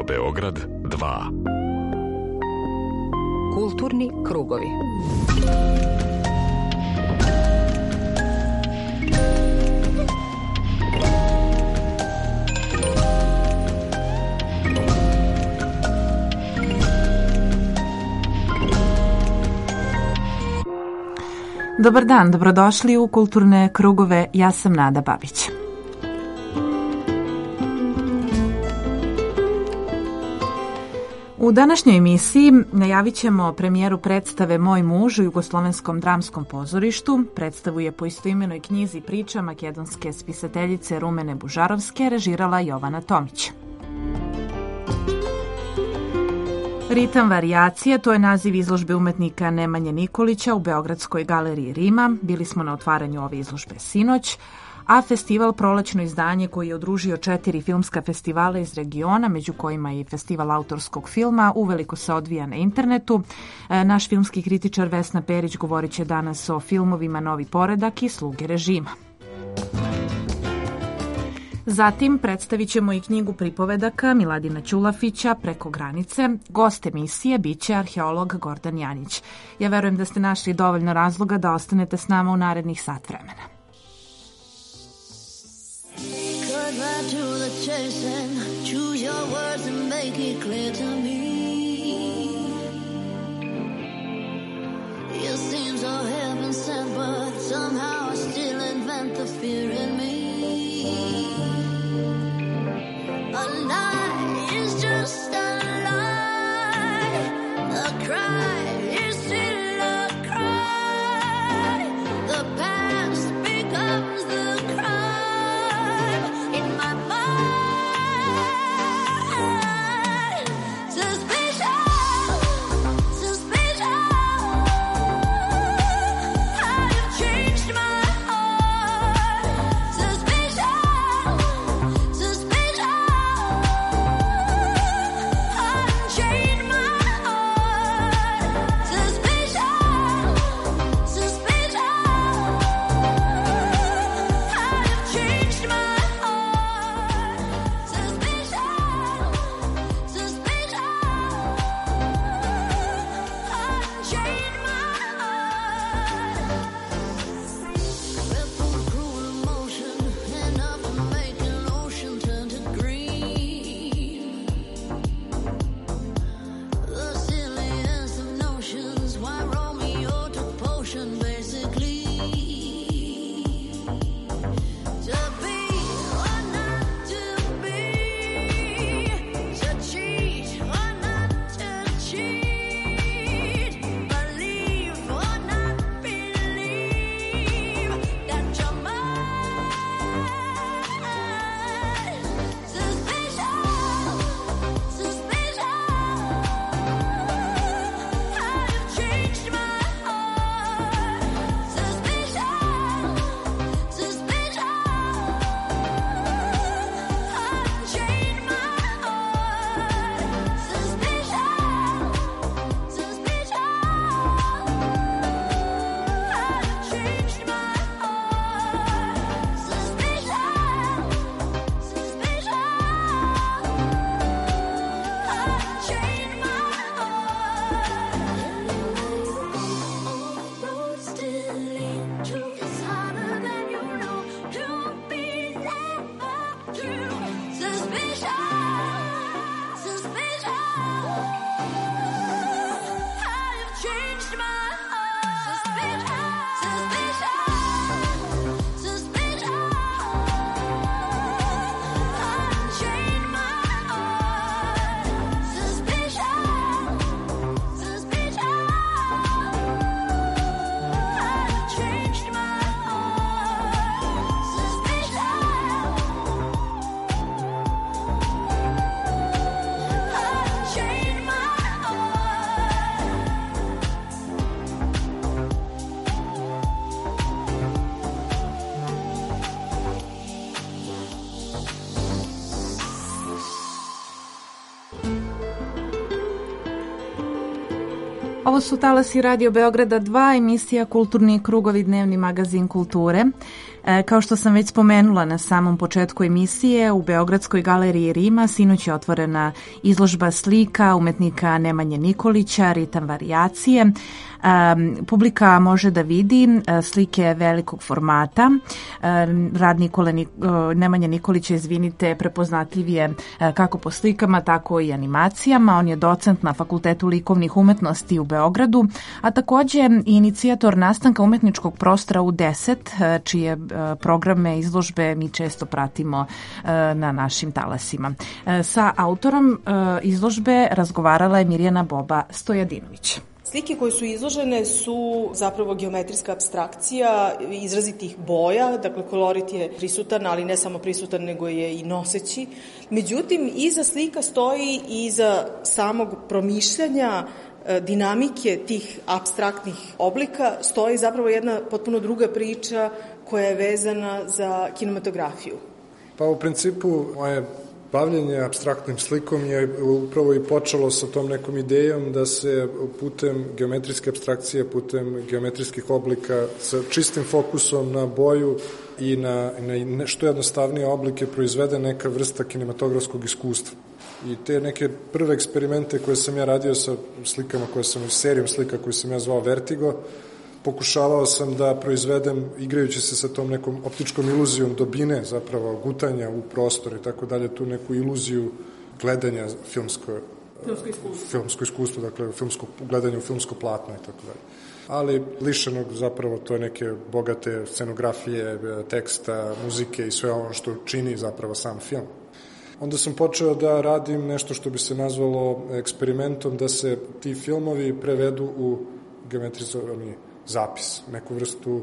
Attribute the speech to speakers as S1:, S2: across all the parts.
S1: Radio Beograd 2.
S2: Kulturni krugovi.
S3: Dobar dan, dobrodošli u Kulturne krugove, ja sam Nada Babić. U današnjoj emisiji najavit ćemo premijeru predstave Moj muž u Jugoslovenskom dramskom pozorištu. Predstavu je po istoimenoj knjizi priča makedonske spisateljice Rumene Bužarovske režirala Jovana Tomić. Ritam varijacije, to je naziv izložbe umetnika Nemanje Nikolića u Beogradskoj galeriji Rima. Bili smo na otvaranju ove izložbe sinoć, a festival Prolećno izdanje, koji je udružio 4 filmska festivala iz regiona, među kojima je i festival autorskog filma, uveliko se odvija na internetu. Naš filmski kritičar Vesna Perić govorit će danas o filmovima Novi poredak i Sluge režima. Zatim predstavit ćemo i knjigu pripovedaka Miladina Ćulafića Preko granice. Gost emisije biće arheolog Gordan Janjić. Ja verujem da ste našli dovoljno razloga da ostanete s nama u narednih sat vremena.
S4: A lie is just a lie. A cry is still a cry. The past becomes the crime in my mind. Suspicion, suspicion. I've changed my heart. Suspicion, suspicion.
S3: Ovo su Talasi Radio Beograda 2, emisija Kulturni krugovi, dnevni magazin kulture. Kao što sam već spomenula na samom početku emisije, u Beogradskoj galeriji Rima sinoć je otvorena izložba slika umetnika Nemanje Nikolića, Ritam varijacije. Publika može da vidi slike velikog formata. Rad Nemanje Nikolića, izvinite, prepoznatljiv je kako po slikama, tako i animacijama. On je docent na Fakultetu likovnih umetnosti u Beogradu, a takođe i inicijator nastanka umetničkog prostora u 10, čije programe izložbe mi često pratimo na našim talasima. Sa autorom izložbe razgovarala je Mirjana Boba Stojadinović.
S1: Slike koje su izložene su zapravo geometrijska apstrakcija izrazitih boja, dakle kolorit je prisutan, ali ne samo prisutan, nego je i noseći. Međutim, iza slika stoji i iza samog promišljanja dinamike tih apstraktnih oblika stoji zapravo jedna potpuno druga priča koja je vezana za kinematografiju.
S2: Pa u principu moje bavljenje apstraktnim slikom je upravo i počelo sa tom nekom idejom da se putem geometrijske apstrakcije, putem geometrijskih oblika sa čistim fokusom na boju i na što jednostavnije oblike proizvede neka vrsta kinematografskog iskustva. I te neke prve eksperimente koje sam ja radio sa slikama, serijom slika koju sam ja zvao Vertigo, pokušavao sam da proizvedem, igrajući se sa tom nekom optičkom iluzijom dobine, zapravo gutanja u prostor i tako dalje, tu neku iluziju gledanja filmsko iskustvo, dakle gledanje u filmsko platno i tako dalje. Ali lišenog zapravo to je neke bogate scenografije, teksta, muzike i sve ono što čini zapravo sam film. Onda sam počeo da radim nešto što bi se nazvalo eksperimentom, da se ti filmovi prevedu u geometrizovani zapis, neku vrstu,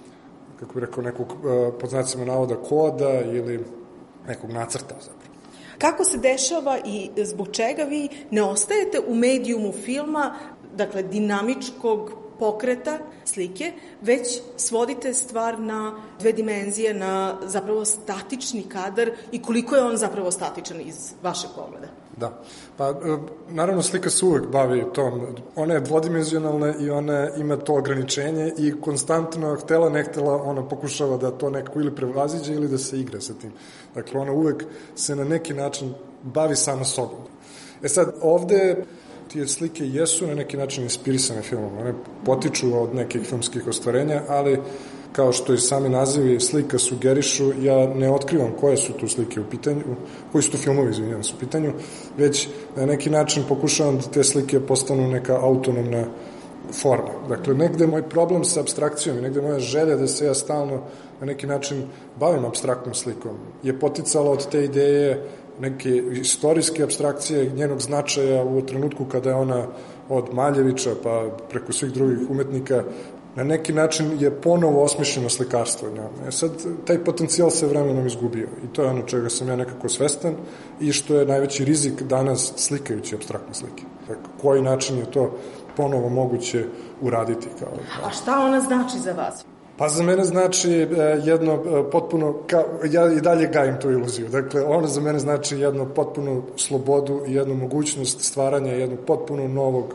S2: kako bih rekao, nekog, pod znacima navoda, koda ili nekog nacrta zapravo.
S1: Kako se dešava i zbog čega vi ne ostajete u medijumu filma, dakle dinamičkog pokreta slike, već svodite stvar na dve dimenzije, na zapravo statični kadar i koliko je on zapravo statičan iz vašeg pogleda?
S2: Da, pa naravno slika se uvek bavi tom, ona je dvodimenzionalna i ona ima to ograničenje i konstantno, htela ne htela, ona pokušava da to nekako ili prevaziđe ili da se igra sa tim. Dakle, ona uvek se na neki način bavi sama sobom. Sad, ovde tije slike jesu na neki način inspirisane filmom, one potiču od nekih filmskih ostvarenja, ali kao što i sami nazivi slika sugerišu, ja ne otkrivam koje su tu slike u pitanju, koji su tu filmovi, izvinjavam se, u pitanju, već na neki način pokušavam da te slike postanu neka autonomna forma. Dakle, negde moj problem sa apstrakcijom i negde moja želja da se ja stalno na neki način bavim apstraktnom slikom je poticala od te ideje neke istorijske apstrakcije, njenog značaja u trenutku kada je ona od Maljevića pa preko svih drugih umetnika na neki način je ponovo osmišljeno slikarstvo. Sad, taj potencijal se vremenom izgubio i to je ono čega sam ja nekako svestan i što je najveći rizik danas slikajući apstraktne slike. Dakle, koji način je to ponovo moguće uraditi?
S1: A šta ona znači za vas?
S2: Pa za mene znači jedno potpuno, ja i dalje gajim tu iluziju, dakle ona za mene znači jednu potpunu slobodu i jednu mogućnost stvaranja jednog potpuno novog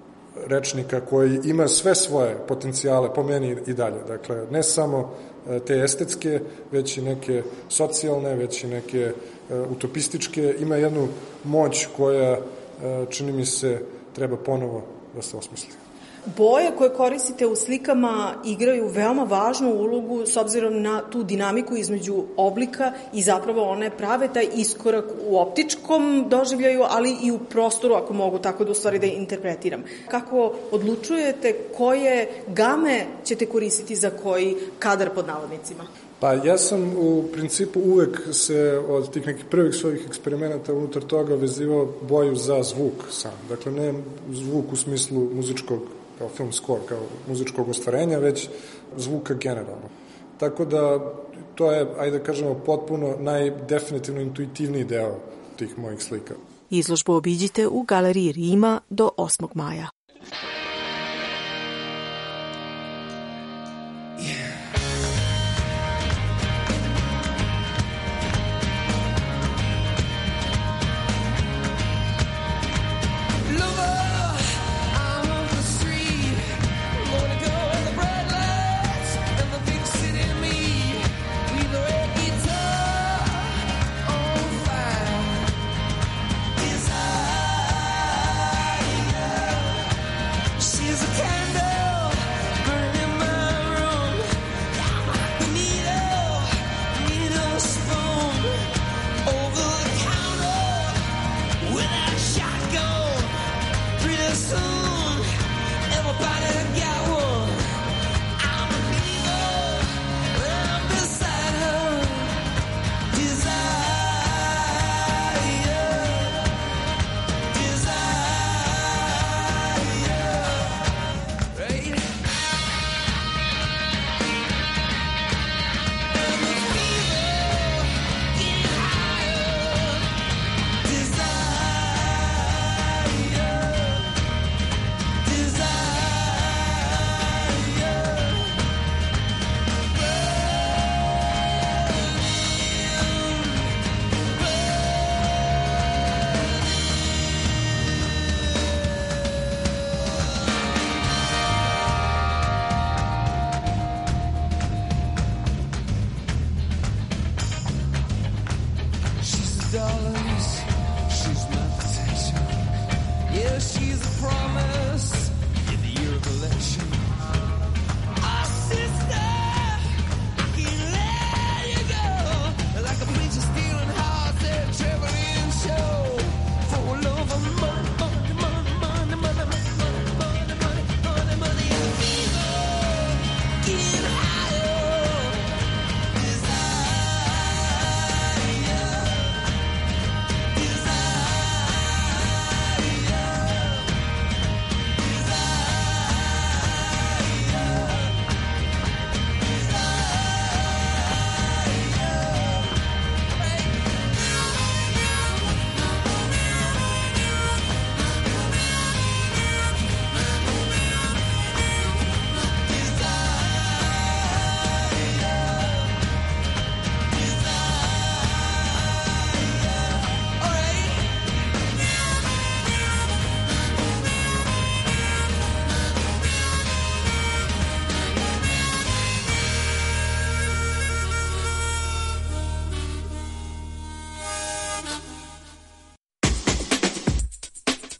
S2: rečnika koji ima sve svoje potencijale, po meni i dalje, dakle ne samo te estetske, već i neke socijalne, već i neke utopističke, ima jednu moć koja, čini mi se, treba ponovo da se osmisli.
S1: Boje koje koristite u slikama igraju veoma važnu ulogu s obzirom na tu dinamiku između oblika i zapravo one prave taj iskorak u optičkom doživljaju, ali i u prostoru, ako mogu tako da u stvari da interpretiram. Kako odlučujete koje game ćete koristiti za koji kadar pod navodnicima?
S2: Pa ja sam u principu uvek se od tih nekih prvih svojih eksperimenata unutar toga vezivao boju za zvuk sam. Dakle, ne zvuk u smislu muzičkog kao film score, kao muzičkog ostvarenja, već zvuka generalno. Tako da to je, ajde da kažemo, potpuno najdefinitivno intuitivniji deo tih mojih slika.
S5: Izložbu obiđite u Galeriji Rima do 8. maja.
S6: Lover, I'm of the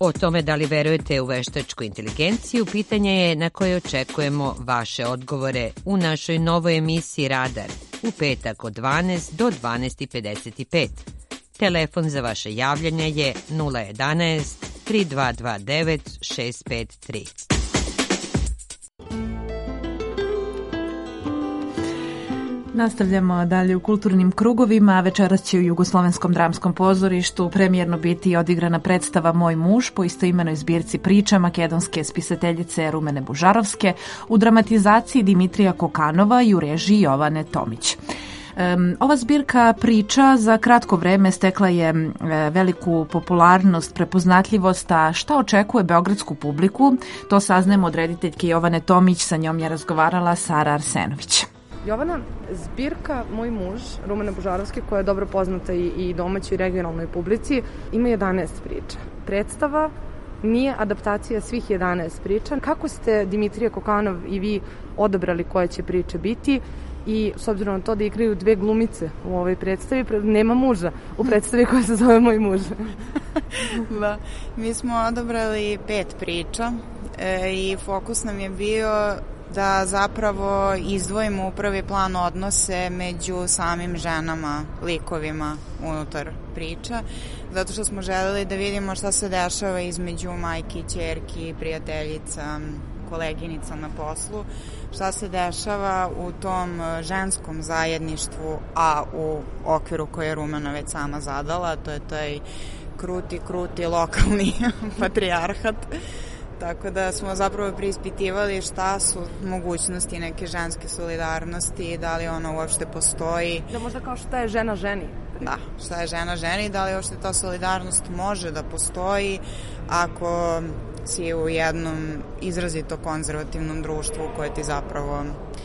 S6: O tome da li verujete u veštačku inteligenciju, pitanje je na koje očekujemo vaše odgovore u našoj novoj emisiji Radar u petak od 12 do 12:55. Telefon za vaše javljanje je 011 3229 653.
S3: Nastavljamo dalje u kulturnim krugovima. Večeras će u Jugoslovenskom dramskom pozorištu premijerno biti odigrana predstava Moj muž po istoimenoj zbirci priča makedonske spisateljice Rumene Bužarovske u dramatizaciji Dimitrija Kokanova i u režiji Jovane Tomić. Ova zbirka priča za kratko vreme stekla je veliku popularnost, prepoznatljivost, a šta očekuje beogradsku publiku, to saznajemo od rediteljke Jovane Tomić, sa njom je razgovarala Sara Arsenović.
S7: Jovana, zbirka Moj muž, Rumene Bužarovske, koja je dobro poznata i domaćoj i regionalnoj publici, ima 11 priča. Predstava nije adaptacija svih 11 priča. Kako ste, Dimitrija Kokanov i vi, odabrali koje će priče biti? I s obzirom na to da igraju dve glumice u ovoj predstavi, nema muža u predstavi koja se zove Moj muž.
S8: Da, mi smo odabrali 5 priča i fokus nam je bio da zapravo izdvojimo u prvi plan odnose među samim ženama, likovima unutar priča, zato što smo želeli da vidimo šta se dešava između majki, ćerki, prijateljica, koleginica na poslu, šta se dešava u tom ženskom zajedništvu, a u okviru koje je Rumena već sama zadala, to je taj kruti lokalni patrijarhat. Tako da smo zapravo preispitivali šta su mogućnosti neke ženske solidarnosti i da li ona uopšte postoji.
S7: Da, možda kao šta je žena ženi.
S8: Da, šta je žena ženi i da li uopšte ta solidarnost može da postoji ako si u jednom izrazito konzervativnom društvu koje ti zapravo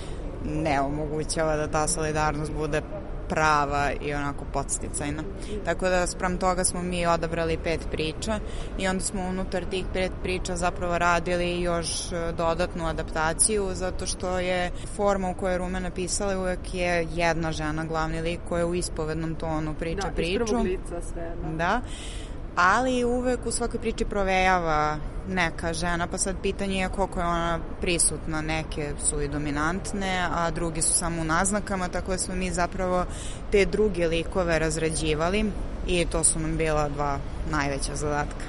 S8: ne omogućava da ta solidarnost bude prava i onako podsticajna. Tako da sprem toga smo mi odabrali 5 priča i onda smo unutar tih 5 priča zapravo radili još dodatnu adaptaciju, zato što je forma u kojoj je Rumena pisala uvek je jedna žena glavni lik koja u ispovednom tonu priča priču. Da, iz prvog lica sve. Da. Ali uvek u svakoj priči provejava neka žena, pa sad pitanje je koliko je ona prisutna. Neke su i dominantne, a drugi su samo u naznakama, tako da smo mi zapravo te druge likove razrađivali i to su nam bila 2 najveća zadatka.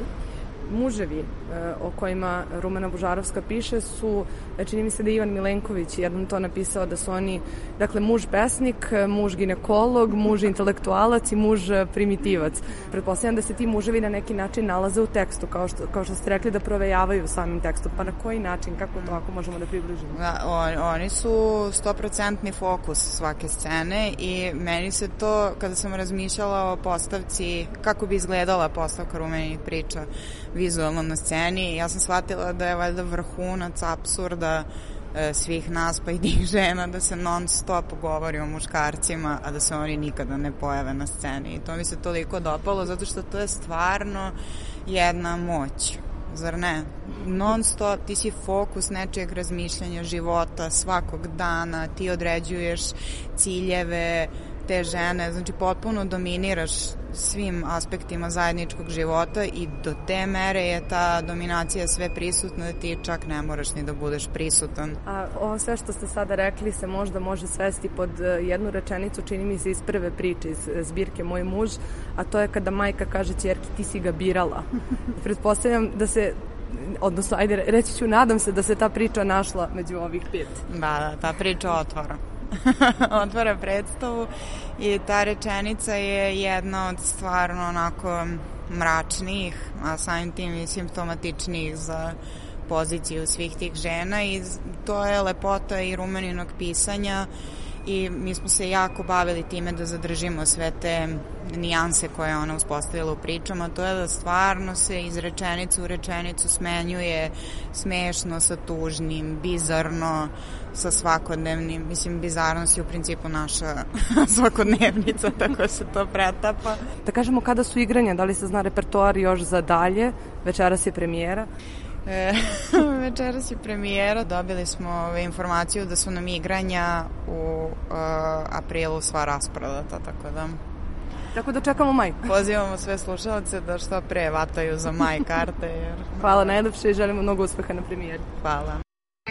S7: Muževi o kojima Rumena Bužarovska piše su, čini mi se da je Ivan Milenković jednom to napisao, da su oni, dakle, muž pesnik, muž ginekolog, muž intelektualac i muž primitivac. Pretpostavljam da se ti muževi na neki način nalaze u tekstu, kao što ste rekli, da provejavaju samim tekstom. Pa na koji način, kako to ako možemo da približimo?
S8: Da, oni su 100% fokus svake scene i meni se to, kada sam razmišljala o postavci, kako bi izgledala postavka Rumenih priča vizualno na sceni, ja sam shvatila da je valjda vrhunac apsurda svih nas, pa i tih žena, da se non stop govori o muškarcima, a da se oni nikada ne pojave na sceni. I to mi se toliko dopalo, zato što to je stvarno jedna moć. Zar ne? Non stop, ti si fokus nečijeg razmišljanja, života, svakog dana, ti određuješ ciljeve te žene, znači potpuno dominiraš svim aspektima zajedničkog života i do te mere je ta dominacija sve prisutna da ti čak ne moraš ni da budeš prisutan.
S7: A ovo sve što ste sada rekli se možda može svesti pod jednu rečenicu, čini mi se iz prve priče, iz zbirke Moj muž, a to je kada majka kaže ćerki ti si ga birala. Pretpostavljam da se, odnosno, ajde, reći ću, nadam se da se ta priča našla među ovih 5.
S8: Da, ta priča otvara predstavu i ta rečenica je jedna od stvarno onako mračnijih, a samim tim i simptomatičnijih za poziciju svih tih žena i to je lepota i Rumeninog pisanja i mi smo se jako bavili time da zadržimo sve te nijanse koje ona uspostavila u pričama, to je da stvarno se iz rečenice u rečenicu smenjuje smešno sa tužnim, bizarno sa svakodnevnim. Mislim, bizarnost je u principu naša svakodnevnica, tako se to pretapa.
S7: Da kažemo kada su igranja, da li se zna repertoar još za dalje? Večeras je premijera.
S8: Večeras je premijera, dobili smo informaciju da su nam igranja u aprilu sva rasprodata, tako da
S7: Tako da čekamo maj.
S8: Pozivamo sve slušalce da što pre vataju za maj karte. Jer...
S7: Hvala najlepše i želimo mnogo uspeha na premijeri.
S8: Hvala.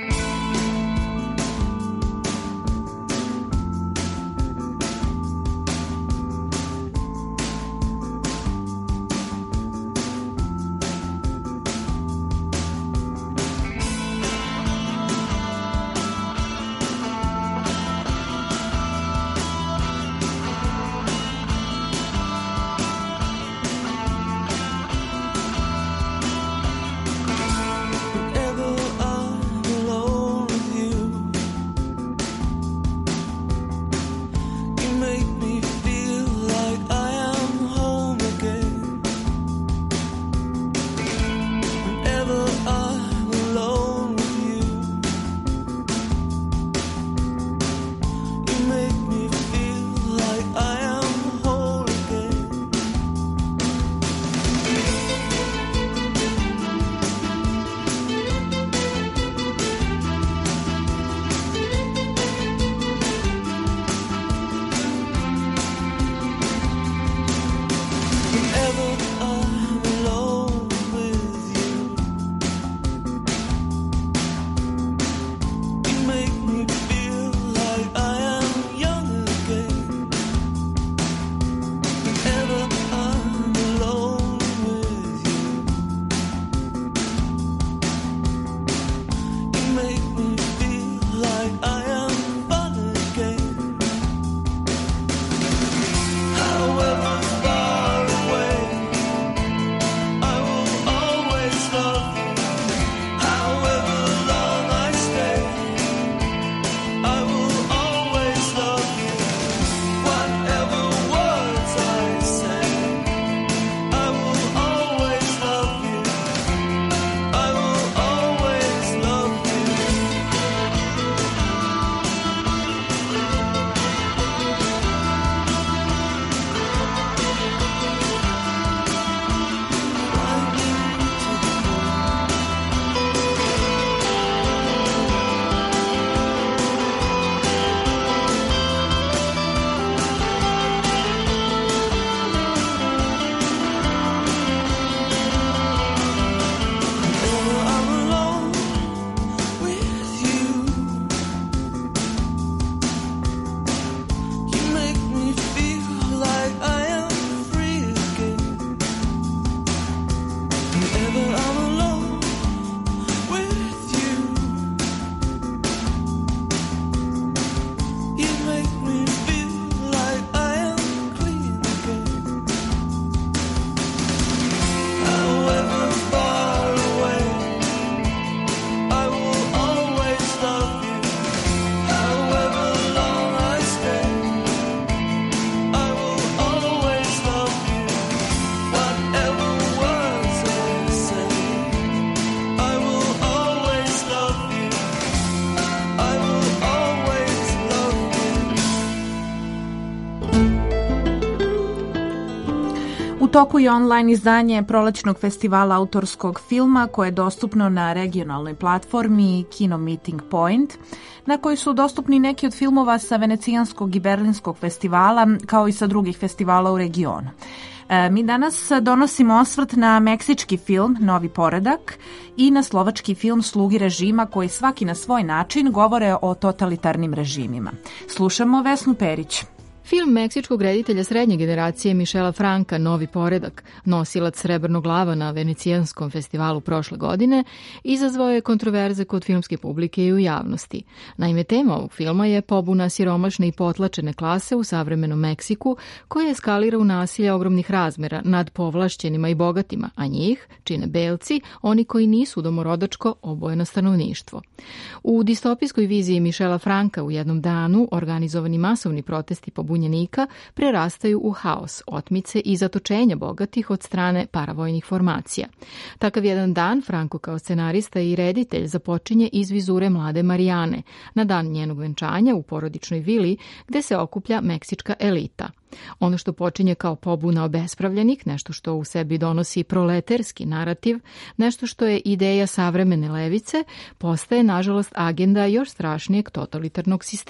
S3: U toku je online izdanje Prolećnog festivala autorskog filma koje je dostupno na regionalnoj platformi Kino Meeting Point, na kojoj su dostupni neki od filmova sa Venecijanskog i Berlinskog festivala, kao i sa drugih festivala u regionu. Mi danas donosimo osvrt na meksički film Novi poredak i na slovački film Slugi režima, koji svaki na svoj način govore o totalitarnim režimima. Slušamo Vesnu Perić.
S9: Film meksičkog reditelja srednje generacije Mišela Franka Novi poredak, nosilac srebrnog lava na Venecijanskom festivalu prošle godine, izazvao je kontroverze kod filmske publike i u javnosti. Naime, tema ovog filma je pobuna siromašne i potlačene klase u savremenom Meksiku, koja eskalira u nasilje ogromnih razmera nad povlašćenima i bogatima, a njih čine belci, oni koji nisu domorodačko obojeno stanovništvo. U distopijskoj viziji Mišela Franka u jednom danu organizovani masovni protesti pobunjenika prerastaju u haos, otmice i zatočenja bogatih od strane paravojnih formacija. Takav jedan dan Franko kao scenarista i reditelj započinje iz vizure mlade Marijane, na dan njenog venčanja u porodičnoj vili gde se okuplja meksička elita. Ono što počinje kao pobuna obespravljenih, nešto što u sebi donosi proleterski narativ, nešto što je ideja savremene levice, postaje nažalost agenda još strašnijeg totalitarnog sistema.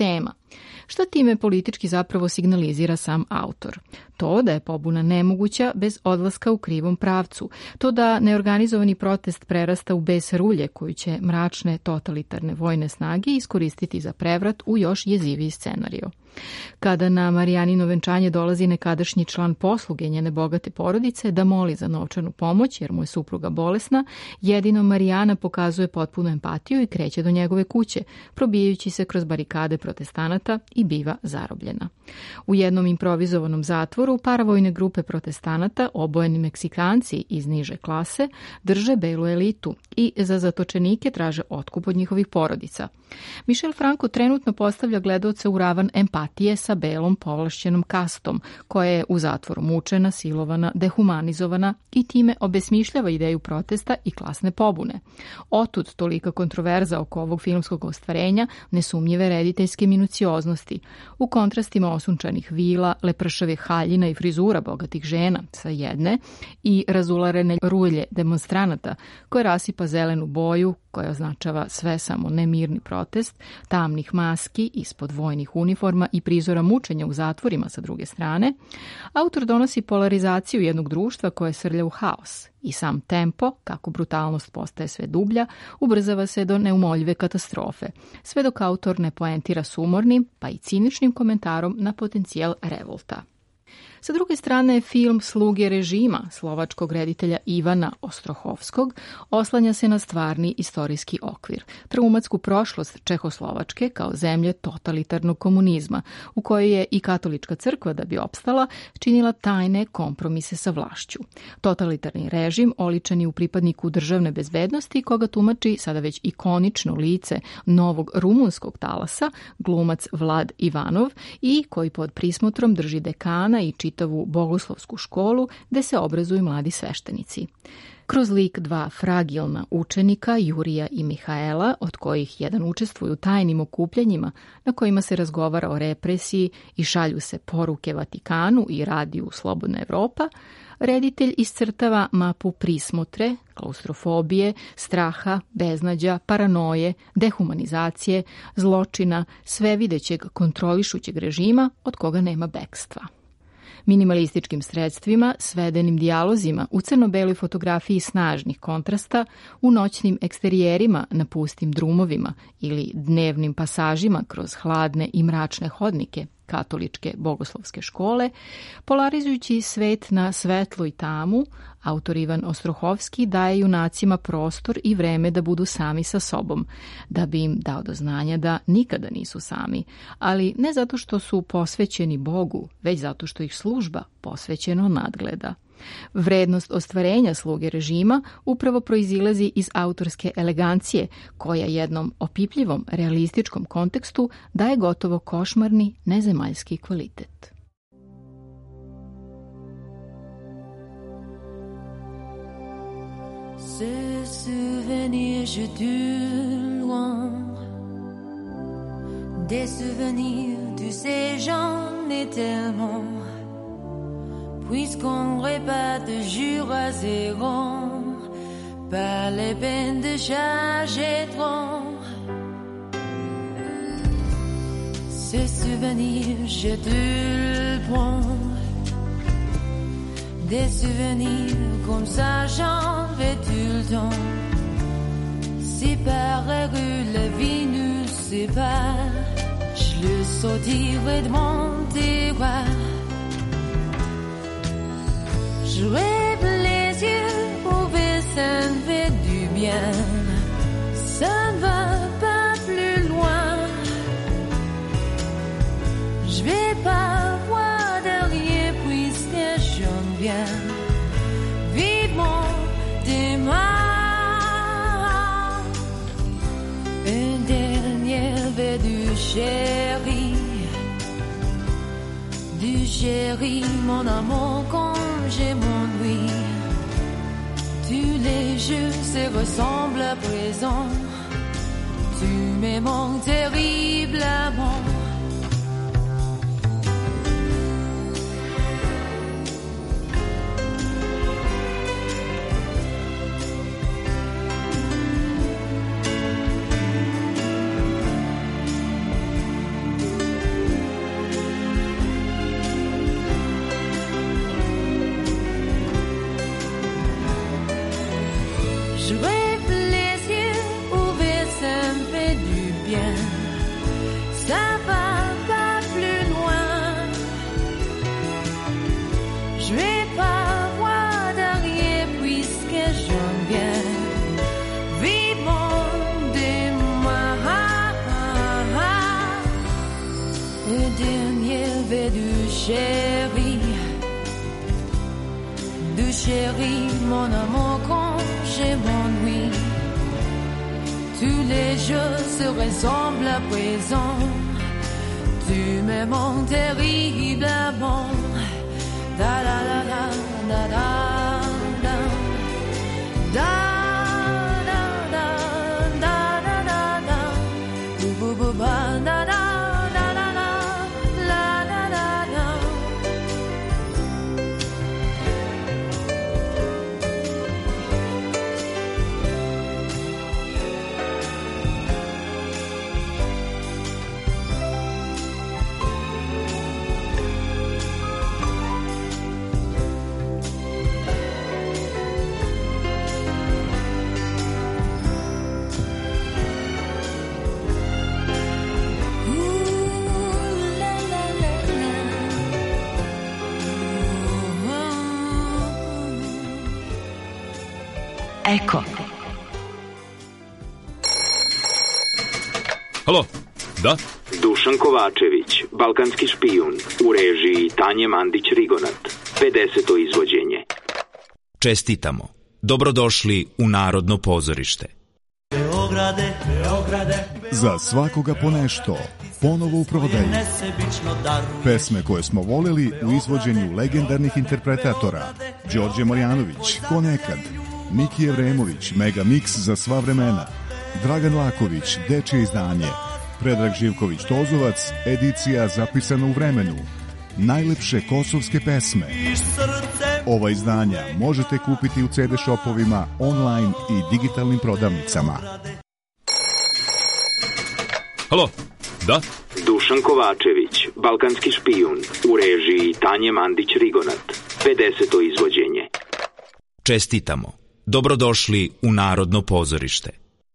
S9: Šta time politički zapravo signalizira sam autor? To da je pobuna nemoguća bez odlaska u krivom pravcu. To da neorganizovani protest prerasta u bes rulje koju će mračne totalitarne vojne snage iskoristiti za prevrat u još jeziviji scenario. Kada na Marijanino venčanje dolazi nekadašnji član posluge njene bogate porodice da moli za novčanu pomoć jer mu je supruga bolesna, jedino Marijana pokazuje potpunu empatiju i kreće do njegove kuće, probijajući se kroz barikade protestanata i biva zarobljena. U jednom improvizovanom zatvoru paravojne grupe protestanata, obojeni Meksikanci iz niže klase, drže belu elitu i za zatočenike traže otkup od njihovih porodica. Michel Franco trenutno postavlja gledaoce u ravan empatije sa belom povlašćenom kastom, koja je u zatvoru mučena, silovana, dehumanizovana i time obesmišljava ideju protesta i klasne pobune. Otud tolika kontroverza oko ovog filmskog ostvarenja, nesumnjive rediteljske minucioznosti. U kontrastima osunčanih vila, lepršavih haljina i frizura bogatih žena sa jedne i razularene rulje demonstranata koje rasipa zelenu boju, koja označava sve samo nemirni protest, tamnih maski ispod vojnih uniforma i prizora mučenja u zatvorima sa druge strane, autor donosi polarizaciju jednog društva koje srlja u haos i sam tempo, kako brutalnost postaje sve dublja, ubrzava se do neumoljive katastrofe, sve dok autor ne poentira s umornim, pa i ciničnim komentarom na potencijal revolta. Sa druge strane, film Sluge režima slovačkog reditelja Ivana Ostrohovskog oslanja se na stvarni istorijski okvir, traumatsku prošlost Čehoslovačke kao zemlje totalitarnog komunizma, u kojoj je i katolička crkva, da bi opstala, činila tajne kompromise sa vlašću. Totalitarni režim oličen je u pripadniku državne bezbednosti, koga tumači sada već ikonično lice novog rumunskog talasa, glumac Vlad Ivanov, i koji pod prismotrom drži dekana i čitavu bogoslovsku školu gde se obrazuju mladi sveštenici. Kroz lik dva fragilna učenika, Jurija i Mihaela, od kojih jedan učestvuje u tajnim okupljanjima na kojima se razgovara o represiji i šalju se poruke Vatikanu i radiju Slobodna Evropa, reditelj iscrtava mapu prismotre, klaustrofobije, straha, beznađa, paranoje, dehumanizacije, zločina, svevidećeg kontrolišućeg režima od koga nema bekstva. Minimalističkim sredstvima, svedenim dijalozima, u crno-beloj fotografiji snažnih kontrasta, u noćnim eksterijerima na pustim drumovima ili dnevnim pasažima kroz hladne i mračne hodnike katoličke bogoslovske škole, polarizujući svet na svetlo i tamu, autor Ivan Ostrohovski daje junacima prostor i vreme da budu sami sa sobom, da bi im dao do znanja da nikada nisu sami, ali ne zato što su posvećeni Bogu, već zato što ih služba posvećeno nadgleda. Vrednost ostvarenja Sluge režima upravo proizilazi iz autorske elegancije, koja jednom opipljivom realističkom kontekstu daje gotovo košmarni nezemaljski kvalitet.
S4: Ce souvenir je du loin, des souvenirs, tu sais j'en ai tellement. Puisqu'on répète jour à zéro, pas les peines de charger trop. Ce souvenir, je te le prends. Des souvenirs comme ça, j'en vais tout le temps. Si par rue la vie nous sépare, je le sortirai de mon tiroir. Je rêve les yeux ouverts, ça me fait du bien. Ça ne va pas plus loin. Je vais pas voir derrière puisque j'en viens. Vivement demain. Une dernière verre du chéri. Du chéri, mon amour, comme j'ai mon nuit. Tous les jours se ressemblent à présent. Tu m'es mon terrible amour. de chérie, mon amour, quand je m'ennuie. Tous les jours se ressemblent à présent. Tu me manques terriblement. Da da da da da da da da da da da da da bu bu bu ba da da.
S10: Eko.
S11: Halo, da?
S12: Dušan Kovačević, balkanski špijun, u režiji Tanje Mandić-Rigonat, 50. izvođenje.
S13: Čestitamo. Dobrodošli u Narodno pozorište.
S14: Beograde, Beograde,
S15: za svakoga po nešto, ponovo u prodaju. Pesme koje smo voleli u izvođenju legendarnih interpretatora Đorđe Marjanović, Ko nekad, Miki Evremović, Mega Mix za sva vremena, Dragan Laković, Dečje izdanje, Predrag Živković Tozovac, edicija zapisana u vremenu, najlepše kosovske pesme. Ova izdanja možete kupiti u CD shopovima, online i digitalnim prodavnicama.
S11: Halo, da?
S12: Dušan Kovačević, balkanski špijun, u režiji Tanje Mandić-Rigonat, 50. izvođenje.
S13: Čestitamo. Dobrodošli u Narodno pozorište.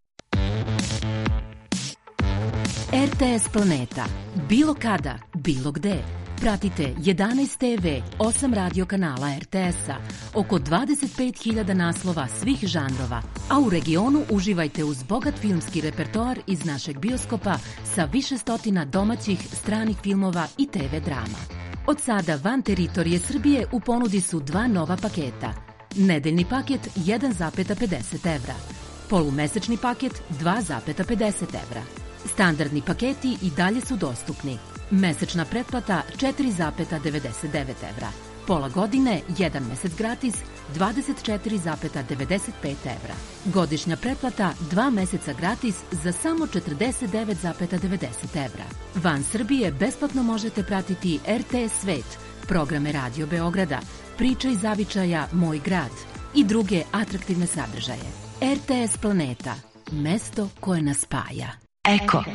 S10: RTS Planeta. Bilo kada, bilo gde. Pratite 11 TV, 8 radio kanala RTS-a, oko 25.000 naslova svih žanrova, a u regionu uživajte uz bogat filmski repertoar iz našeg bioskopa sa više stotina domaćih, stranih filmova i TV drama. Od sada van teritorije Srbije u ponudi su dva nova paketa. Nedeljni paket 1,50 evra, polumesečni paket 2,50 evra. Standardni paketi i dalje su dostupni. Mesečna pretplata 4,99 evra. Pola godine, 1 mesec gratis, 24,95 evra. Godišnja pretplata 2 meseca gratis za samo 49,90 evra. Van Srbije besplatno možete pratiti RTS Svet, programe Radio Beograda, Priča iz zavičaja Moj grad i druge atraktivne sadržaje. RTS Planeta, mesto koje nas spaja. Eko.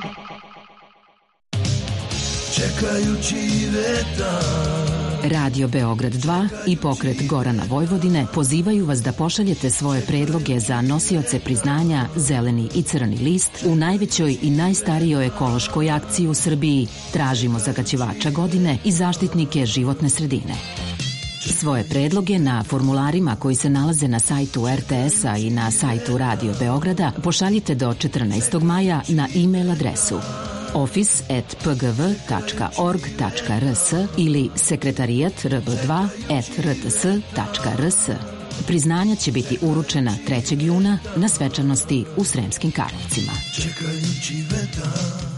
S14: Čekajući vetar.
S10: Radio Beograd 2 i pokret Gorana Vojvodine pozivaju vas da pošaljete svoje predloge za nosioce priznanja Zeleni i Crni list u najvećoj i najstarijoj ekološkoj akciji u Srbiji Tražimo zagađivača godine i zaštitnike životne sredine. Svoje predloge na formularima koji se nalaze na sajtu RTS-a i na sajtu Radio Beograda pošaljite do 14. maja na e-mail adresu office@pgv.org.rs ili sekretarijatrb2@rts.rs. Priznanja će biti uručena 3. juna na svečanosti u Sremskim Karlovcima.
S14: Čekajući vetar.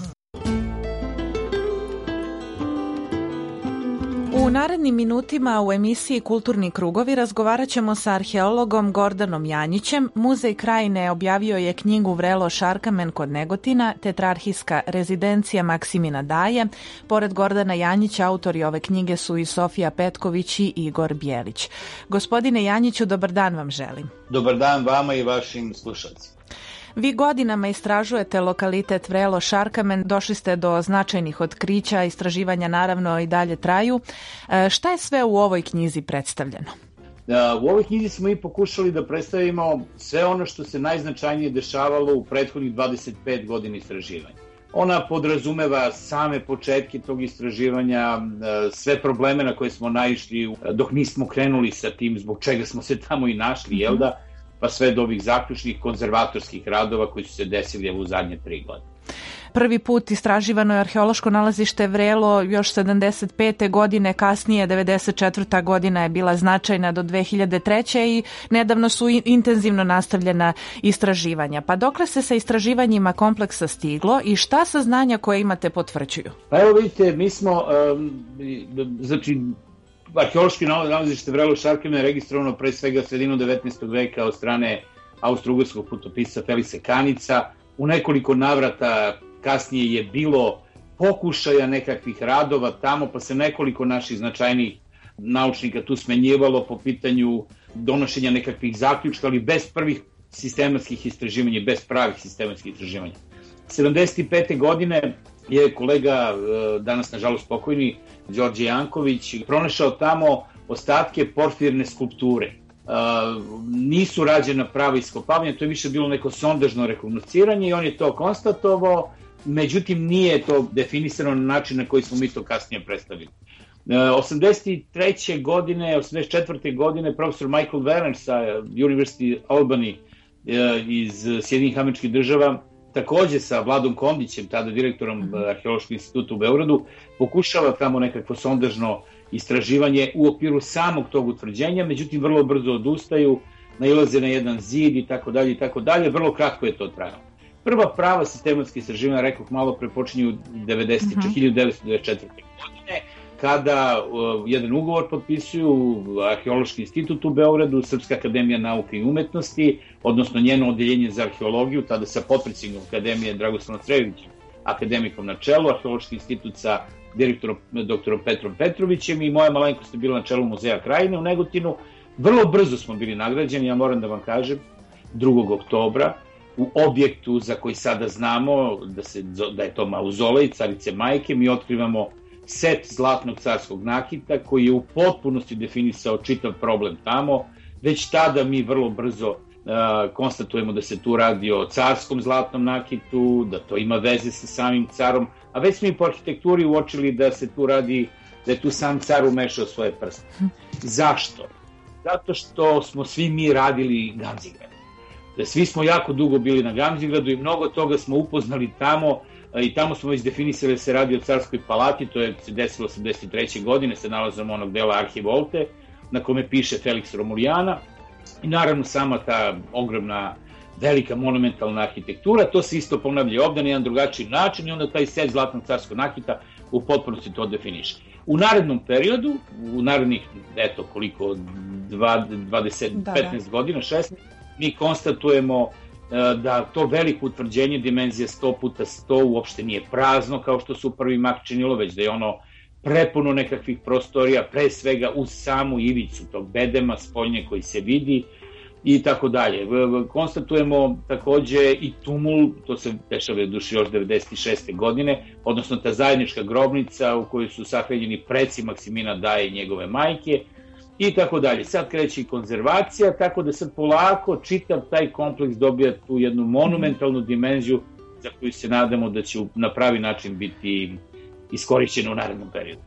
S3: U narednim minutima u emisiji Kulturni krugovi razgovarat ćemo sa arheologom Gordanom Janjićem. Muzej Krajine objavio je knjigu Vrelo Šarkamen kod Negotina, tetrarhijska rezidencija Maksimina Daje. Pored Gordana Janjića, autori ove knjige su i Sofija Petković i Igor Bjelić. Gospodine Janjiću, dobar dan vam želim.
S16: Dobar dan vama i vašim slušalcima.
S3: Vi godinama istražujete lokalitet Vrelo Šarkamen, došli ste do značajnih otkrića, istraživanja naravno i dalje traju. Šta je sve u ovoj knjizi predstavljeno?
S16: U ovoj knjizi smo i pokušali da predstavimo sve ono što se najznačajnije dešavalo u prethodnih 25 godina istraživanja. Ona podrazumeva same početke tog istraživanja, sve probleme na koje smo naišli dok nismo krenuli sa tim, zbog čega smo se tamo i našli, jel da? Pa sve do ovih zaključnih konzervatorskih radova koji su se desili u zadnje 3 godine.
S3: Prvi put istraživano je arheološko nalazište Vrelo još 75. godine, kasnije 94. godina je bila značajna do 2003. i nedavno su intenzivno nastavljena istraživanja. Pa dokle se sa istraživanjima kompleksa stiglo i šta saznanja koje imate potvrđuju?
S16: Pa evo vidite, mi smo, znači, arheološki nalazište Vrelo Šarkivna je registrovano pre svega sredinu 19. veka od strane austro-ugarskog putopisa Feliksa Kanica. U nekoliko navrata kasnije je bilo pokušaja nekakvih radova tamo, pa se nekoliko naših značajnih naučnika tu smenjivalo po pitanju donošenja nekakvih zaključka, ali bez prvih sistematskih istraživanja, bez pravih sistematskih istraživanja. 75. godine je kolega, danas nažalost pokojni, Đorđe Janković, pronašao tamo ostatke porfirne skulpture. Nisu rađena prava iskopavanja, to je više bilo neko sondažno rekognosciranje i on je to konstatovao, međutim nije to definisano na način na koji smo mi to kasnije predstavili. 83. godine, 84. godine profesor Michael Warren sa University Albany iz Sjedinjenih Američkih Država, takođe sa Vladom Kondićem, tada direktorom Arheološkog instituta u Beogradu, pokušava tamo nekakvo sondažno istraživanje u okviru samog tog utvrđenja, međutim vrlo brzo odustaju, nailaze na jedan zid i tako dalje i tako dalje, vrlo kratko je to trajalo. Prva prava sistematska istraživanja, rekoh malo pre, počinju 1994. godine, kada jedan ugovor potpisuju Arheološki institut u Beogradu, Srpska akademija nauke i umetnosti, odnosno njeno odeljenje za arheologiju, tada sa potpredsjednikom akademije Dragoslavom Crejovićem, akademikom na čelu, Arheološki institut sa direktorom doktorom Petrom Petrovićem i moja malenkost je bila na čelu Muzeja Krajine u Negotinu. Vrlo brzo smo bili nagrađeni, ja moram da vam kažem, 2. oktobra, u objektu za koji sada znamo da je to mauzolej Carice Majke. Mi otkrivamo set zlatnog carskog nakita koji je u potpunosti definisao čitav problem tamo. Već tada mi vrlo brzo konstatujemo da se tu radi o carskom zlatnom nakitu, da to ima veze sa samim carom, a već smo i po arhitekturi uočili da se tu radi, da je tu sam car umešao svoje prste. Zašto? Zato što smo svi mi radili Gamzigrad. Svi smo jako dugo bili na Gamzigradu i mnogo toga smo upoznali tamo i tamo smo već definisali da se radi o carskoj palati, to je se desilo 83. godine, se nalazimo onog dela Arhivolte, na kome piše Felix Romulijana i naravno sama ta ogromna, velika monumentalna arhitektura, to se isto ponavlja ovde na jedan drugačiji način i onda taj set zlatnog carskog nakita u potpunosti to definiše. U narednom periodu, u narednih, eto koliko, 15 godina, 16, mi konstatujemo da to veliko utvrđenje dimenzije 100x100 uopšte nije prazno kao što se u prvi mah činilo, već da je ono prepuno nekakvih prostorija, pre svega uz samu ivicu tog bedema, spoljnje koji se vidi i tako dalje. Konstatujemo takođe i tumul, to se dešava duši još 96. godine, odnosno ta zajednička grobnica u kojoj su sahranjeni preci Maksimina Daje i njegove majke i tako dalje. Sad kreće i konzervacija, tako da sad polako čitav taj kompleks dobija tu jednu monumentalnu dimenziju za koju se nadamo da će na pravi način biti iskorišćena u narednom periodu.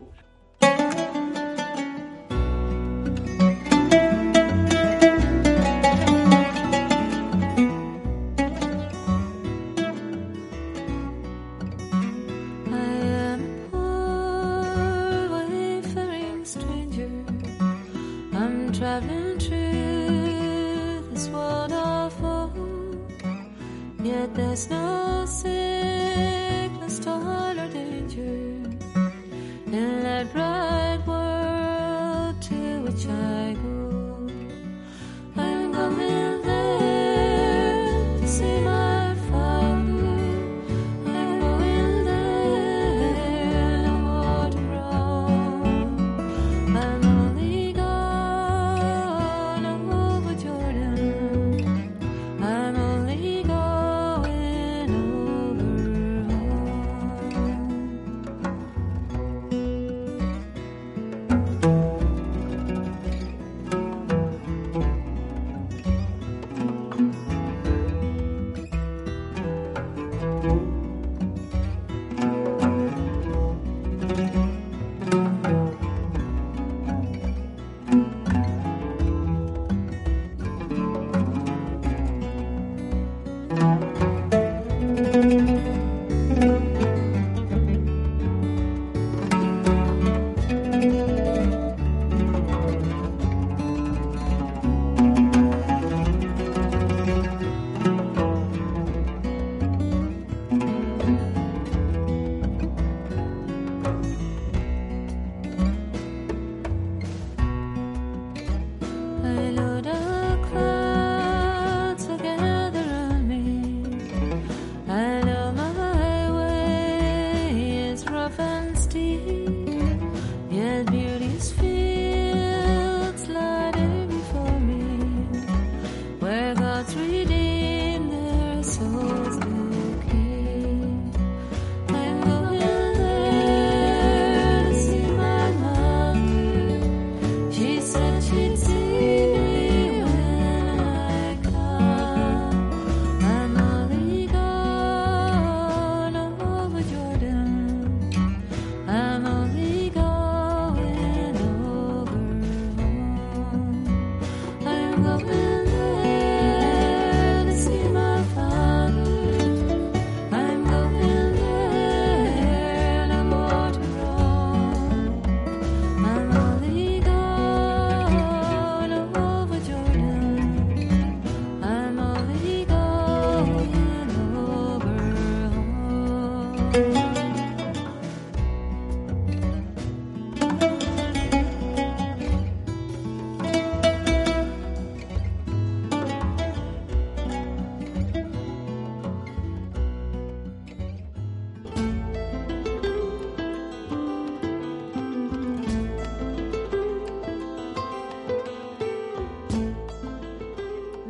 S4: Traveling through this world of woe, yet there's no sickness, toil, or danger, and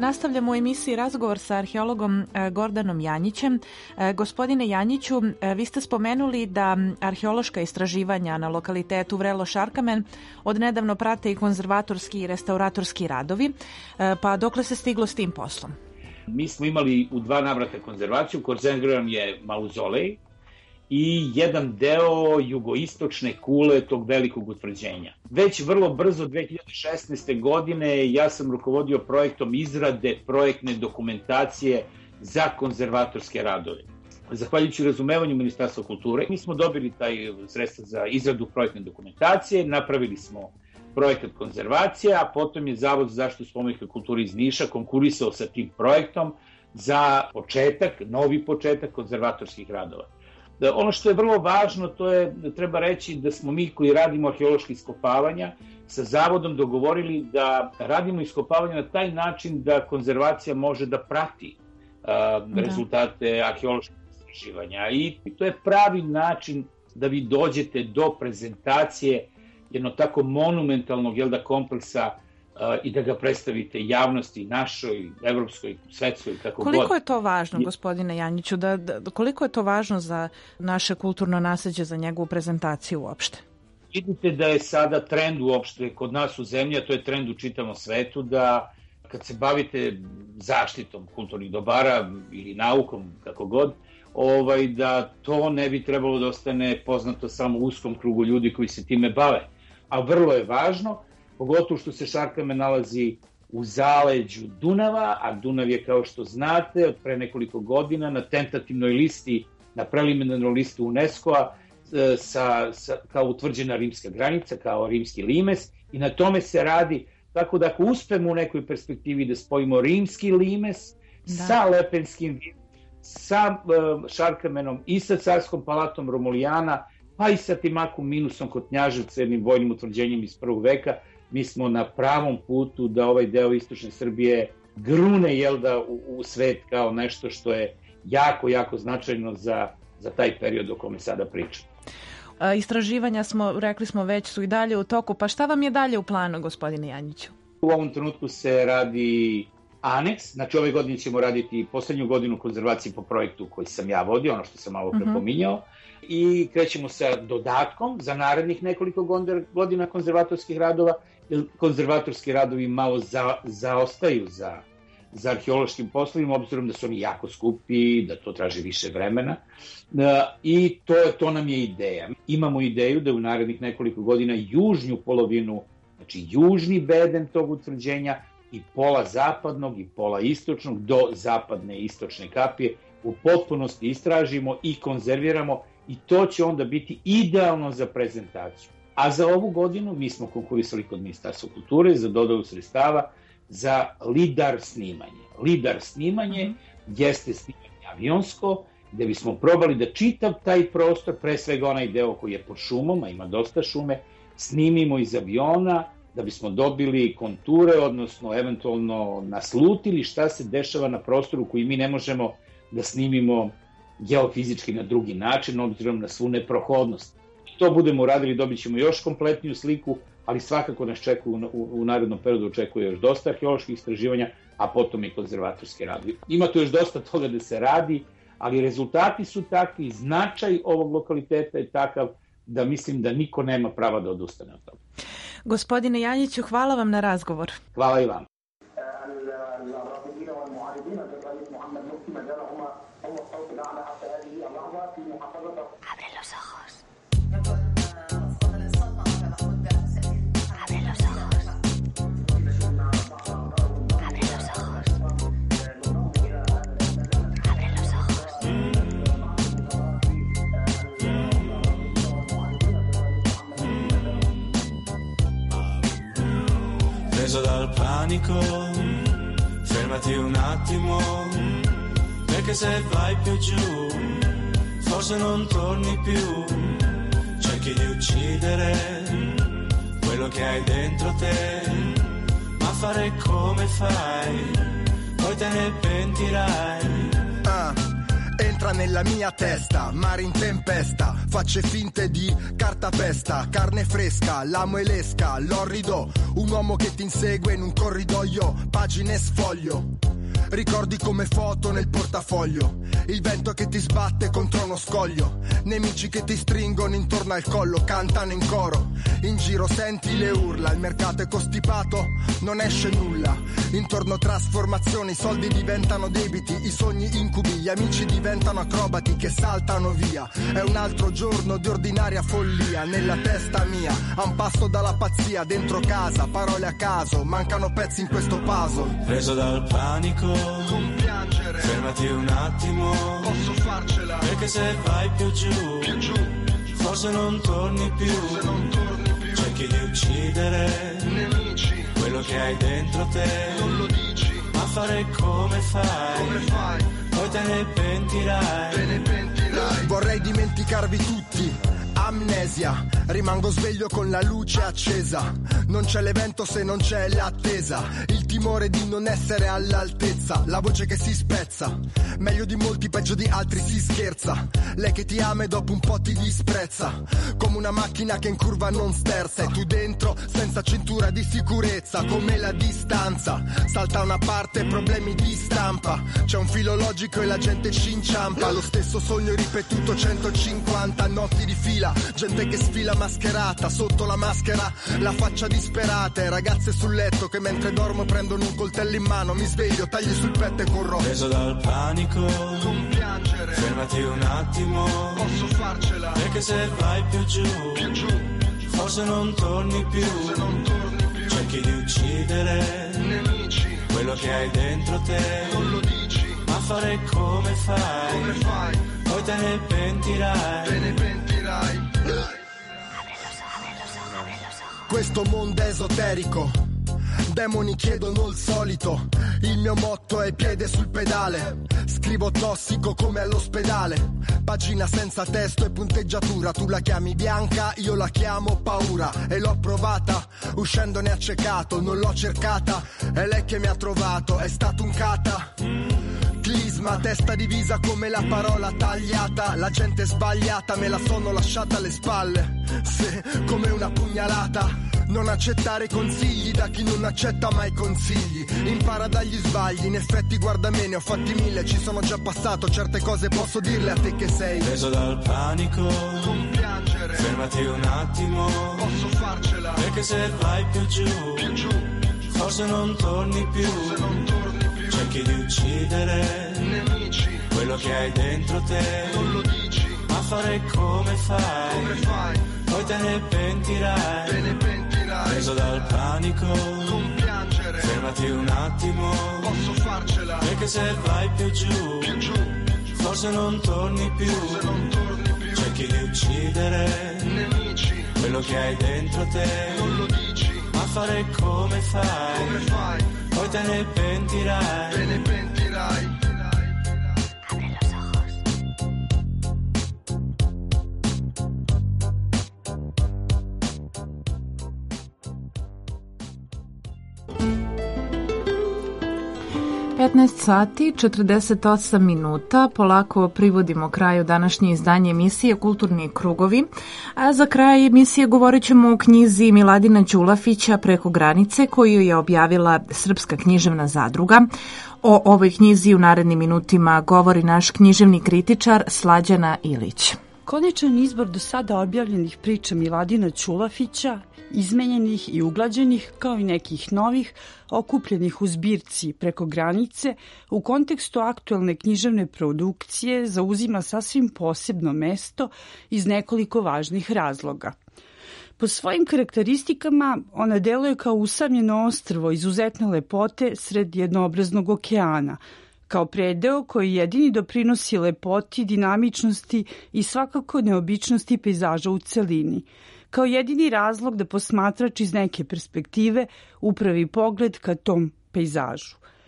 S3: Nastavljamo u emisiji razgovor sa arheologom Gordanom Janjićem. Gospodine Janjiću, vi ste spomenuli da arheološka istraživanja na lokalitetu Vrelo Šarkamen odnedavno prate i konzervatorski i restauratorski radovi, pa dokle se stiglo s tim poslom?
S16: Mi smo imali u 2 navrata konzervaciju, konzerviran je mauzolej i jedan deo jugoistočne kule tog velikog utvrđenja. Već vrlo brzo, 2016. godine, ja sam rukovodio projektom izrade projektne dokumentacije za konzervatorske radove. Zahvaljujući razumevanju Ministarstva kulture, mi smo dobili taj sredstva za izradu projektne dokumentacije, napravili smo projekat konzervacije, a potom je Zavod za zaštitu spomenika kulture iz Niša konkurisao sa tim projektom za početak, novi početak konzervatorskih radova. Ono što je vrlo važno, to je da treba reći da smo mi koji radimo arheološki iskopavanja sa Zavodom dogovorili da radimo iskopavanja na taj način da konzervacija može da prati rezultate arheoloških istraživanja. I to je pravi način da vi dođete do prezentacije jednog tako monumentalnog kompleksa i da ga predstavite javnosti, našoj, evropskoj, svetskoj, kako god.
S3: Koliko je to važno, gospodine Janjiću, koliko je to važno za naše kulturno nasleđe, za njegovu prezentaciju uopšte?
S16: Vidite da je sada trend uopšte kod nas u zemlji, a to je trend u čitavom svetu, da kad se bavite zaštitom kulturnih dobara ili naukom, kako god, da to ne bi trebalo da ostane poznato samo uskom krugu ljudi koji se time bave. A vrlo je važno, pogotovo što se Šarkamen nalazi u zaleđu Dunava, a Dunav je, kao što znate, od pre nekoliko godina na tentativnoj listi, na preliminarnoj listi UNESCO-a, kao utvrđena rimska granica, kao rimski limes, i na tome se radi, tako da ako uspemo u nekoj perspektivi da spojimo rimski limes sa Lepenskim, sa Šarkamenom i sa carskom palatom Romulijana, pa i sa Timakom Minusom kod Knjaževca, jednim vojnim utvrđenjem iz 1. veka, mi smo na pravom putu da ovaj deo istočne Srbije grune u svet kao nešto što je jako, jako značajno za taj period o kome sada pričam.
S3: Istraživanja rekli smo već, su i dalje u toku, pa šta vam je dalje u planu, gospodine Janjiću?
S16: U ovom trenutku se radi aneks, znači ove godine ćemo raditi poslednju godinu konzervacije po projektu koji sam ja vodio, ono što sam malo prepominjao, i krećemo sa dodatkom za narednih nekoliko godina konzervatorskih radova, jer konzervatorski radovi malo zaostaju za arheološkim poslovima, obzirom da su oni jako skupi, da to traži više vremena, i to nam je ideja. Imamo ideju da u narednih nekoliko godina južnju polovinu, znači južni beden tog utvrđenja i pola zapadnog i pola istočnog do zapadne i istočne kapije u potpunosti istražimo i konzerviramo, i to će onda biti idealno za prezentaciju. A za ovu godinu mi smo konkurisali kod Ministarstva kulture za dodelu sredstava za lidar snimanje. Lidar snimanje jeste snimanje avionsko, gde bismo probali da čitav taj prostor, pre svega onaj deo koji je pod šumom, a ima dosta šume, snimimo iz aviona, da bismo dobili konture, odnosno eventualno naslutili šta se dešava na prostoru koji mi ne možemo da snimimo geofizički na drugi način, obzirom na svu neprohodnost. To budemo uradili, dobit ćemo još kompletniju sliku, ali svakako nas čekaju u narednom periodu, očekuje još dosta arheoloških istraživanja, a potom i konzervatorske radovi. Ima tu još dosta toga da se radi, ali rezultati su takvi, značaj ovog lokaliteta je takav da mislim da niko nema prava da odustane od toga.
S3: Gospodine Janjiću, hvala vam na razgovor.
S16: Hvala i vam.
S17: Preso dal panico, fermati un attimo, perché se vai più giù, forse non torni più, cerchi di uccidere quello che hai dentro te, ma fare come fai, poi te ne pentirai.
S18: entra nella mia testa, mare in tempesta, facce finte di cartapesta, carne fresca, l'amo e l'esca, l'orrido, un uomo che ti insegue in un corridoio, pagine sfoglio. Ricordi come foto nel portafoglio, il vento che ti sbatte contro uno scoglio, nemici che ti stringono intorno al collo, cantano in coro, in giro senti le urla, il mercato è costipato, non esce nulla, intorno trasformazioni, i soldi diventano debiti, i sogni incubi, gli amici diventano acrobati che saltano via, è un altro giorno di ordinaria follia, nella testa mia, a un passo dalla pazzia, dentro casa, parole a caso, mancano pezzi in questo puzzle.
S17: Preso dal panico,
S18: non piangere,
S17: fermati un attimo,
S18: posso farcela,
S17: perché se vai più giù, forse non torni più, cerchi di uccidere
S18: nemici,
S17: quello che hai dentro te,
S18: non lo dici,
S17: ma fare come fai, poi te ne pentirai,
S18: vorrei dimenticarvi tutti, amnesia, rimango sveglio con la luce accesa, non c'è l'evento se non c'è l'attesa, il timore di non essere all'altezza, la voce che si spezza, meglio di molti, peggio di altri si scherza, lei che ti ama e dopo un po' ti disprezza, come una macchina che in curva non sterza, e tu dentro senza cintura di sicurezza, come la distanza, salta una parte, problemi di stampa, c'è un filo logico e la gente ci inciampa, lo stesso sogno ripetuto 150 notti di fila, gente che sfila mascherata, sotto la maschera la faccia disperata, e ragazze sul letto che mentre dormo prendono un coltello in mano, mi sveglio, tagli sul petto e corro.
S17: Preso dal panico,
S18: non piangere,
S17: fermati un attimo,
S18: posso farcela,
S17: perché se vai più giù, forse non torni più, cerchi di uccidere
S18: nemici,
S17: quello che hai dentro te,
S18: non lo dici,
S17: ma fare come fai, poi te ne pentirai.
S18: Questo mondo è esoterico, demoni chiedono il solito, il mio motto è piede sul pedale, scrivo tossico come all'ospedale, pagina senza testo e punteggiatura, tu la chiami bianca, io la chiamo paura, e l'ho provata, uscendone accecato, non l'ho cercata, è lei che mi ha trovato, è stato un cata. Clisma, testa divisa come la parola tagliata, la gente sbagliata me la sono lasciata alle spalle, sì, come una pugnalata. Non accettare consigli da chi non accetta mai consigli, impara dagli sbagli, in effetti guarda me, ne ho fatti 1000, ci sono già passato, certe cose posso dirle a te che sei
S17: preso dal panico,
S18: non piangere,
S17: fermati un attimo,
S18: posso farcela,
S17: perché se vai più giù, forse non torni più, cerchi di uccidere
S18: nemici,
S17: quello che hai dentro te,
S18: non lo dici,
S17: ma fare come fai, poi te ne pentirai. Preso dal panico,
S18: non piangere,
S17: fermati un attimo,
S18: posso farcela,
S17: perché se vai più giù, forse non torni più, cerchi di uccidere
S18: nemici,
S17: quello che hai dentro te,
S18: non lo dici,
S17: ma fare come fai, poi te ne pentirai.
S3: sati 48 minuta, polako privodimo kraju današnje izdanje emisije Kulturni krugovi, a za kraj emisije govorit ćemo o knjizi Miladina Đulafića Preko granice, koju je objavila Srpska književna zadruga. O ovoj knjizi u narednim minutima govori naš književni kritičar Slađana Ilić.
S19: Konačan izbor do sada objavljenih priča Miladina Đulafića, izmenjenih i uglađenih, kao i nekih novih, okupljenih u zbirci Preko granice, u kontekstu aktuelne književne produkcije zauzima sasvim posebno mesto iz nekoliko važnih razloga. Po svojim karakteristikama ona deluje kao usamljeno ostrvo izuzetne lepote sred jednoobraznog okeana, kao predeo koji jedini doprinosi lepoti, dinamičnosti i svakako neobičnosti pejzaža u celini, kao jedini razlog da posmatrač iz neke perspektive upravi pogled ka tom pejzažu.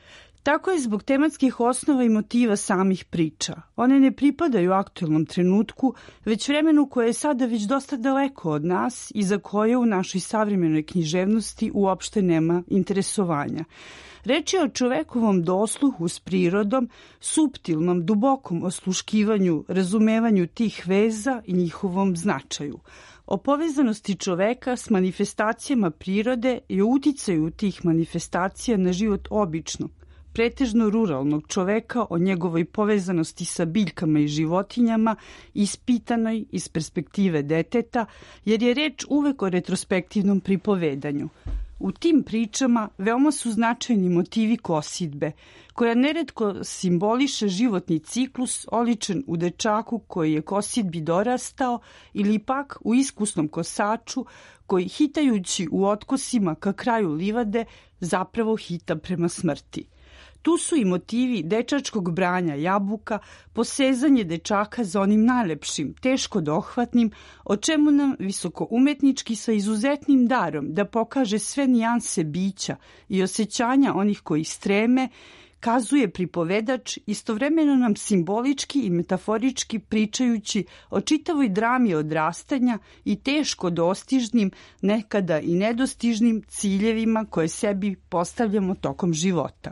S19: Tako je zbog tematskih osnova i motiva samih priča. One ne pripadaju aktuelnom trenutku, već vremenu koje je sada već dosta daleko od nas i za koje u našoj savremenoj književnosti uopšte nema interesovanja. Reč je o čovekovom dosluhu s prirodom, suptilnom, dubokom osluškivanju, razumevanju tih veza i njihovom značaju. O povezanosti čoveka s manifestacijama prirode i o uticaju tih manifestacija na život običnog, pretežno ruralnog čoveka, o njegovoj povezanosti sa biljkama i životinjama, ispitanoj iz perspektive deteta, jer je reč uvek o retrospektivnom pripovedanju. U tim pričama veoma su značajni motivi kosidbe, koja neretko simboliše životni ciklus oličen u dečaku koji je kosidbi dorastao ili pak u iskusnom kosaču koji, hitajući u otkosima ka kraju livade, zapravo hita prema smrti. Tu su i motivi dečačkog branja jabuka, posezanje dečaka za onim najlepšim, teško dohvatnim, o čemu nam visokoumetnički sa izuzetnim darom da pokaže sve nijanse bića i osjećanja onih koji streme, kazuje pripovedač, istovremeno nam simbolički i metaforički pričajući o čitavoj drami odrastanja i teško dostižnim, nekada i nedostižnim ciljevima koje sebi postavljamo tokom života.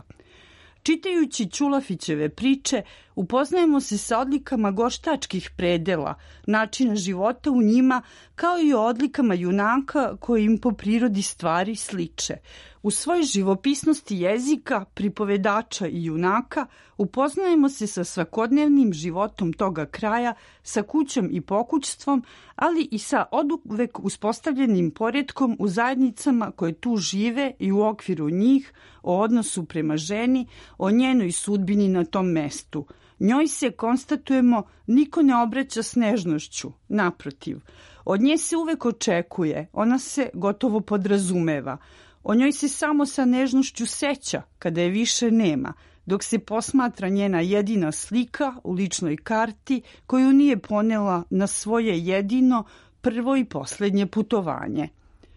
S19: Čitajući Ćulafićeve priče, upoznajemo se sa odlikama gorštačkih predela, načina života u njima, kao i o odlikama junaka koji im po prirodi stvari sliče. U svojoj živopisnosti jezika, pripovedača i junaka, upoznajemo se sa svakodnevnim životom toga kraja, sa kućom i pokućstvom, ali i sa oduvek uspostavljenim poretkom u zajednicama koje tu žive i u okviru njih, o odnosu prema ženi, o njenoj sudbini na tom mestu. Njoj se, konstatujemo, niko ne obraća s nežnošću, naprotiv. Od nje se uvek očekuje, ona se gotovo podrazumeva. O njoj se samo sa nežnošću seća, kada je više nema, dok se posmatra njena jedina slika u ličnoj karti koju nije ponela na svoje jedino, prvo i poslednje putovanje.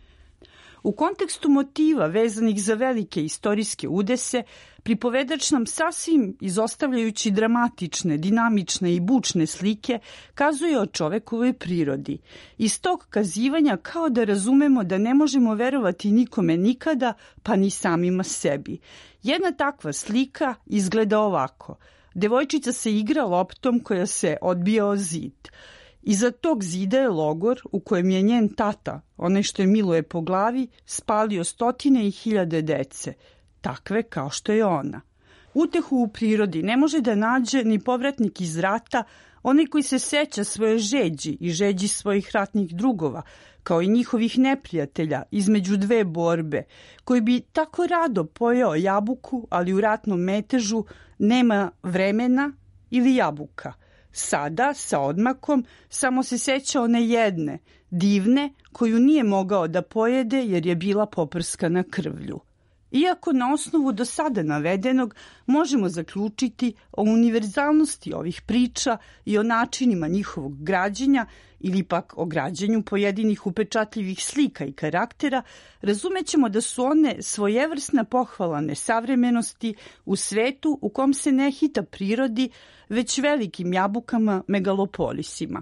S19: U kontekstu motiva vezanih za velike istorijske udese, pripovedač nam sasvim izostavljajući dramatične, dinamične i bučne slike kazuje o čovekovoj prirodi. Iz tog kazivanja kao da razumemo da ne možemo verovati nikome nikada, pa ni samima sebi. Jedna takva slika izgleda ovako. Devojčica se igra loptom koja se odbija o zid. Iza tog zida je logor u kojem je njen tata, onaj što je miluje po glavi, spalio 100.000 dece, takve kao što je ona. Utehu u prirodi ne može da nađe ni povratnik iz rata, onaj koji se seća svoje žeđi i žeđi svojih ratnih drugova, kao i njihovih neprijatelja između dve borbe, koji bi tako rado pojeo jabuku, ali u ratnom metežu nema vremena ili jabuka. Sada, sa odmakom, samo se seća one jedne, divne, koju nije mogao da pojede jer je bila poprskana krvlju. Iako na osnovu do sada navedenog možemo zaključiti o univerzalnosti ovih priča i o načinima njihovog građenja ili pak o građenju pojedinih upečatljivih slika i karaktera, razumećemo da su one svojevrsna pohvala nesavremenosti u svetu u kom se ne hita prirodi, već velikim jabukama megalopolisima.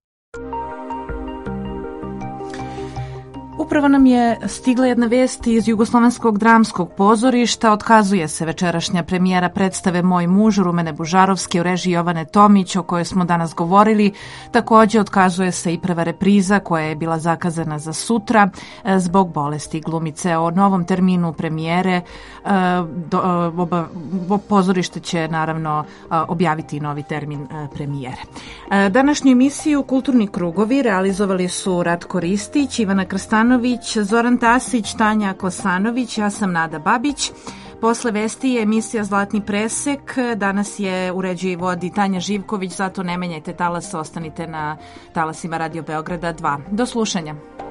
S3: Upravo nam je stigla jedna vest iz Jugoslovenskog dramskog pozorišta. Otkazuje se večerašnja premijera predstave Moj muž Rumene Bužarovske u režiji Jovane Tomić, o kojoj smo danas govorili. Takođe otkazuje se i prva repriza koja je bila zakazana za sutra zbog bolesti glumice. O novom terminu premijere pozorište će naravno objaviti novi termin premijere. Današnju emisiju Kulturni krugovi realizovali su Ratko Ristić, Ivana Krstanović, Zoran Tasić, Tanja Kosanović, ja sam Nada Babić. Posle vesti je emisija Zlatni presek. Danas je uređuje i vodi Tanja Živković, zato ne menjajte talas, ostanite na talasima Radio Beograda 2. Do slušanja.